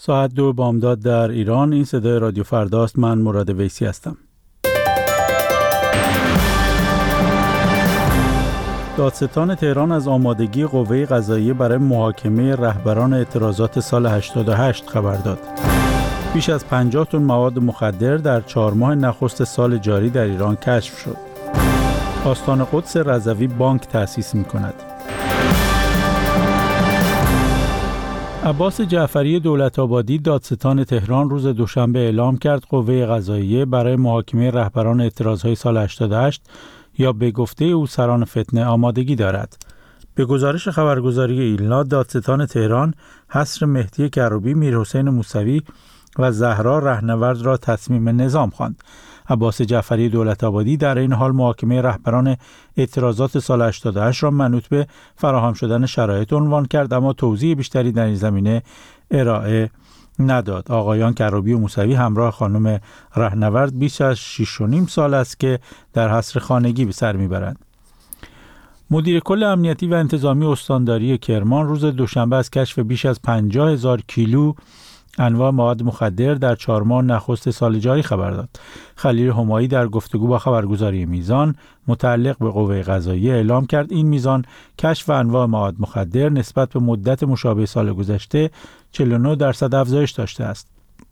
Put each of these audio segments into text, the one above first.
ساعت 2 بامداد در ایران. این صدای رادیو فرداست. من مراد ویسی هستم. دادستان تهران از آمادگی قوه قضاییه برای محاکمه رهبران اعتراضات سال 88 خبر داد. بیش از 50 تن مواد مخدر در 4 ماه نخست سال جاری در ایران کشف شد. آستان قدس رضوی بانک تأسیس می‌کند. عباس جعفری دولت‌آبادی دادستان تهران روز دوشنبه اعلام کرد قوه قضاییه برای محاکمه رهبران اعتراضهای سال 88 یا به گفته او سران فتنه آمادگی دارد. به گزارش خبرگزاری ایلنا، دادستان تهران حصر مهدی کروبی، میرحسین موسوی و زهرا رهنورد را تصمیم نظام خواند. عباس جعفری دولت‌آبادی در این حال محاکمه رهبران اعتراضات سال 88 را منوط به فراهم شدن شرایط عنوان کرد، اما توضیح بیشتری در این زمینه ارائه نداد. آقایان کروبی و موسوی همراه خانم رهنورد بیش از 6.5 سال است که در حصر خانگی به سر میبرند. مدیر کل امنیتی و انتظامی استانداری کرمان روز دوشنبه از کشف بیش از 50,000 کیلو انواع مواد مخدر در 4 ماه نخست سال جاری خبر داد. خلیل همایی در گفتگو با خبرگزاری میزان متعلق به قوه قضاییه اعلام کرد این میزان کشف انواع مواد مخدر نسبت به مدت مشابه سال گذشته 49% افزایش داشته است.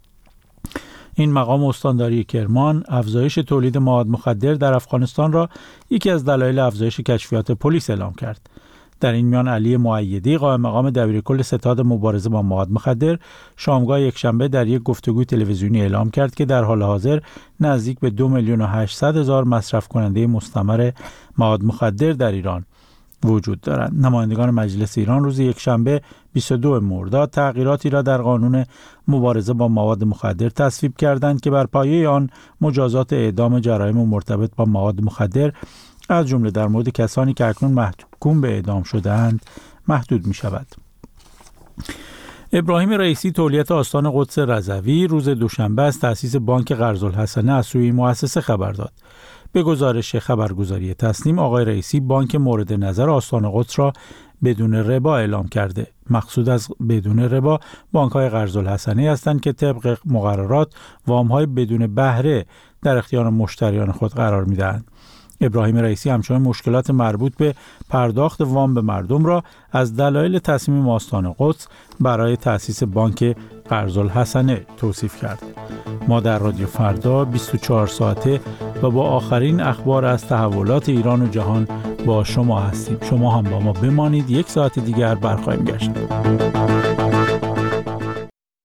این مقام استانداری کرمان افزایش تولید مواد مخدر در افغانستان را یکی از دلایل افزایش کشفیات پلیس اعلام کرد. در این میان علی مؤیدی قائم مقام دبیرکل ستاد مبارزه با مواد مخدر شامگاه یکشنبه در یک گفتگوی تلویزیونی اعلام کرد که در حال حاضر نزدیک به 2,800,000 مصرف کننده مستمر مواد مخدر در ایران وجود دارند. نمایندگان مجلس ایران روز یکشنبه 22 مرداد تغییراتی را در قانون مبارزه با مواد مخدر تصویب کردند که بر پایه آن مجازات اعدام جرایم مرتبط با مواد مخدر از جمله در مورد کسانی که اکنون محکوم به اعدام شده‌اند محدود می شود. ابراهیم رئیسی تولیت آستان قدس رضوی روز دوشنبه از تأسیس بانک قرض‌الحسنه از سوی مؤسسه خبر داد. به گزارش خبرگزاری تسنیم، آقای رئیسی بانک مورد نظر آستان قدس را بدون ربا اعلام کرده. مقصود از بدون ربا بانک‌های قرض‌الحسنه هستند که طبق مقررات وام‌های بدون بهره در اختیار مشتریان خود قرار می‌دهند. ابراهیم رئیسی همچنین مشکلات مربوط به پرداخت وام به مردم را از دلایل تصمیم آستان قدس برای تأسیس بانک قرض‌الحسنه توصیف کرد. ما در رادیو فردا 24 ساعته و با آخرین اخبار از تحولات ایران و جهان با شما هستیم. شما هم با ما بمانید. 1 ساعت دیگر برخواهیم گشت.